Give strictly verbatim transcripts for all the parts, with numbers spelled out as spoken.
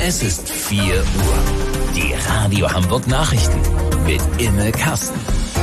Es ist vier Uhr. Die Radio Hamburg Nachrichten mit Imme Kasten.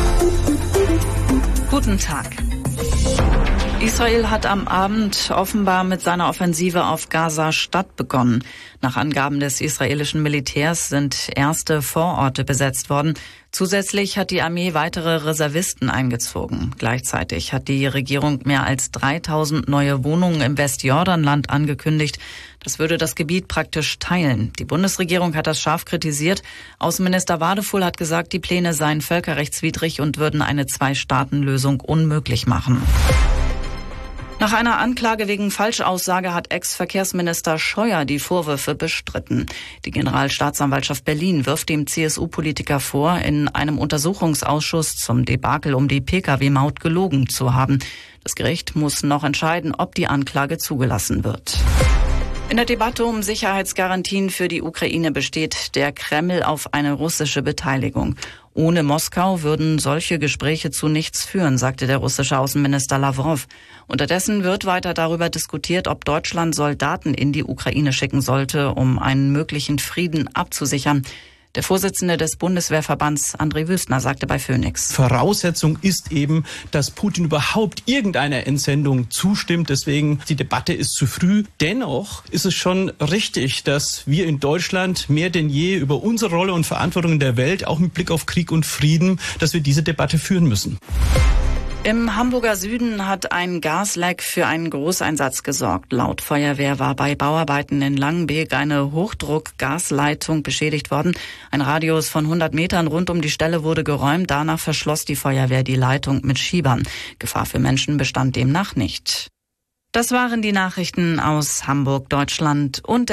Guten Tag. Israel hat am Abend offenbar mit seiner Offensive auf Gaza-Stadt begonnen. Nach Angaben des israelischen Militärs sind erste Vororte besetzt worden. Zusätzlich hat die Armee weitere Reservisten eingezogen. Gleichzeitig hat die Regierung mehr als dreitausend neue Wohnungen im Westjordanland angekündigt. Das würde das Gebiet praktisch teilen. Die Bundesregierung hat das scharf kritisiert. Außenminister Wadefuhl hat gesagt, die Pläne seien völkerrechtswidrig und würden eine Zwei-Staaten-Lösung unmöglich machen. Nach einer Anklage wegen Falschaussage hat Ex-Verkehrsminister Scheuer die Vorwürfe bestritten. Die Generalstaatsanwaltschaft Berlin wirft dem C S U-Politiker vor, in einem Untersuchungsausschuss zum Debakel um die P K W-Maut gelogen zu haben. Das Gericht muss noch entscheiden, ob die Anklage zugelassen wird. In der Debatte um Sicherheitsgarantien für die Ukraine besteht der Kreml auf eine russische Beteiligung. Ohne Moskau würden solche Gespräche zu nichts führen, sagte der russische Außenminister Lawrow. Unterdessen wird weiter darüber diskutiert, ob Deutschland Soldaten in die Ukraine schicken sollte, um einen möglichen Frieden abzusichern. Der Vorsitzende des Bundeswehrverbands, André Wüstner, sagte bei Phoenix: Voraussetzung ist eben, dass Putin überhaupt irgendeiner Entsendung zustimmt. Deswegen, die Debatte ist zu früh. Dennoch ist es schon richtig, dass wir in Deutschland mehr denn je über unsere Rolle und Verantwortung in der Welt, auch mit Blick auf Krieg und Frieden, dass wir diese Debatte führen müssen. Im Hamburger Süden hat ein Gasleck für einen Großeinsatz gesorgt. Laut Feuerwehr war bei Bauarbeiten in Langenbeek eine Hochdruckgasleitung beschädigt worden. Ein Radius von hundert Metern rund um die Stelle wurde geräumt. Danach verschloss die Feuerwehr die Leitung mit Schiebern. Gefahr für Menschen bestand demnach nicht. Das waren die Nachrichten aus Hamburg, Deutschland und